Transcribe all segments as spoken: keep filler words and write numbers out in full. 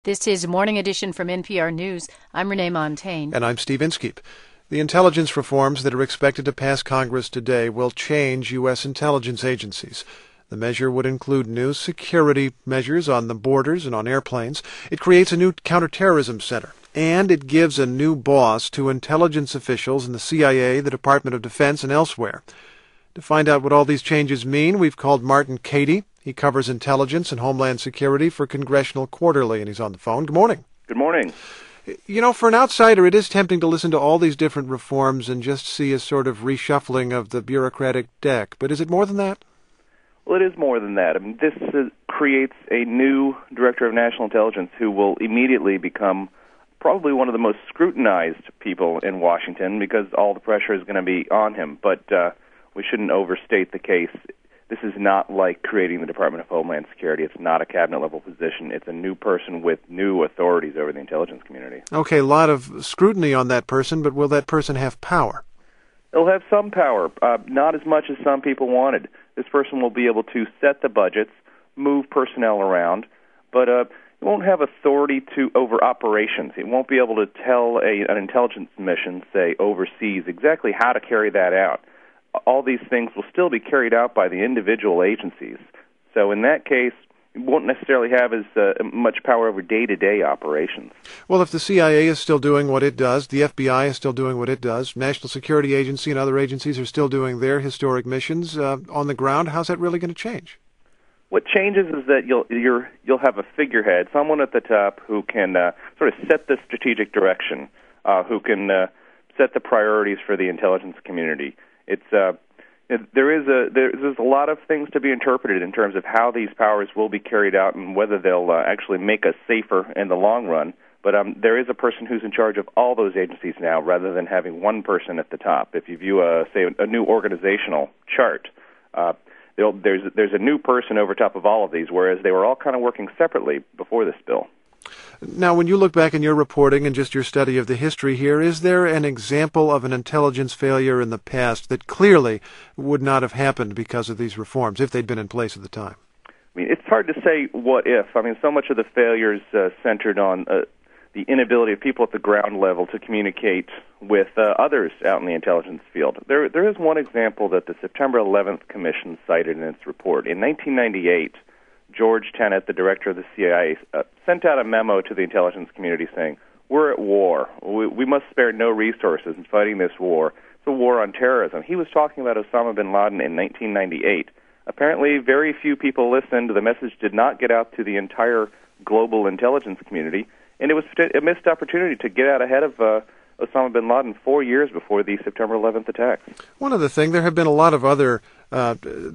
This is Morning Edition from N P R News. I'm Renee Montaigne. And I'm Steve Inskeep. The intelligence reforms that are expected to pass Congress today will change U S intelligence agencies. The measure would include new security measures on the borders and on airplanes. It creates a new counterterrorism center. And it gives a new boss to intelligence officials in the C I A, the Department of Defense, and elsewhere. To find out what all these changes mean, we've called Martin Cady. He covers intelligence and homeland security for Congressional Quarterly, and he's on the phone. Good morning. Good morning. You know, for an outsider, it is tempting to listen to all these different reforms and just see a sort of reshuffling of the bureaucratic deck. But is it more than that? Well, it is more than that. I mean, this uh, creates a new Director of National Intelligence who will immediately become probably one of the most scrutinized people in Washington because all the pressure is going to be on him. But uh, we shouldn't overstate the case. This is not like creating the Department of Homeland Security. It's not a cabinet-level position. It's a new person with new authorities over the intelligence community. Okay, a lot of scrutiny on that person, but will that person have power? He'll have some power, uh, not as much as some people wanted. This person will be able to set the budgets, move personnel around, but uh, he won't have authority to over operations. He won't be able to tell a, an intelligence mission, say, overseas, exactly how to carry that out. All these things will still be carried out by the individual agencies. So in that case, you won't necessarily have as uh, much power over day-to-day operations. Well, if the C I A is still doing what it does, the F B I is still doing what it does, National Security Agency and other agencies are still doing their historic missions uh, on the ground, how's that really going to change? What changes is that you'll you're, you'll have a figurehead, someone at the top who can uh, sort of set the strategic direction, uh, who can uh, set the priorities for the intelligence community. It's uh, there is a there's a lot of things to be interpreted in terms of how these powers will be carried out and whether they'll uh, actually make us safer in the long run. But um, there is a person who's in charge of all those agencies now, rather than having one person at the top. If you view a say a new organizational chart, uh, there's there's a new person over top of all of these, whereas they were all kind of working separately before this bill. Now, when you look back in your reporting and just your study of the history here, is there an example of an intelligence failure in the past that clearly would not have happened because of these reforms, if they'd been in place at the time? I mean, it's hard to say what if. I mean, so much of the failures uh, centered on uh, the inability of people at the ground level to communicate with uh, others out in the intelligence field. There, there is one example that the September eleventh Commission cited in its report. In nineteen ninety-eight, George Tenet, the director of the C I A, uh, sent out a memo to the intelligence community saying, we're at war. We, we must spare no resources in fighting this war. It's a war on terrorism. He was talking about Osama bin Laden in nineteen ninety-eight. Apparently, very few people listened. The message did not get out to the entire global intelligence community, and it was a missed opportunity to get out ahead of uh, Osama bin Laden four years before the September eleventh attacks. One other thing, there have been a lot of other, uh,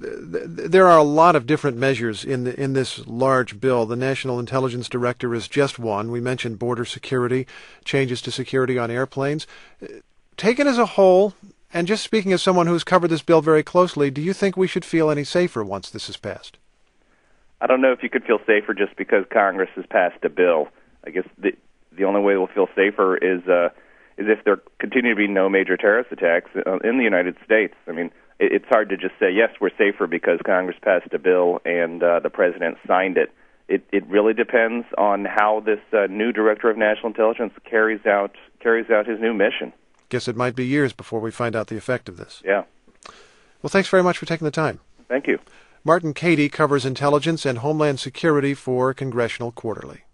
there are a lot of different measures in the, in this large bill. The National Intelligence Director is just one. We mentioned border security, changes to security on airplanes. Taken as a whole, and just speaking as someone who's covered this bill very closely, do you think we should feel any safer once this is passed? I don't know if you could feel safer just because Congress has passed a bill. I guess the the only way we'll feel safer is uh, is if there continue to be no major terrorist attacks in the United States. I mean, it, it's hard to just say, yes, we're safer because Congress passed a bill and uh, the President signed it. It it really depends on how this uh, new Director of National Intelligence carries out carries out his new mission. Guess it might be years before we find out the effect of this. Yeah. Well, thanks very much for taking the time. Thank you. Martin Cady covers intelligence and homeland security for Congressional Quarterly.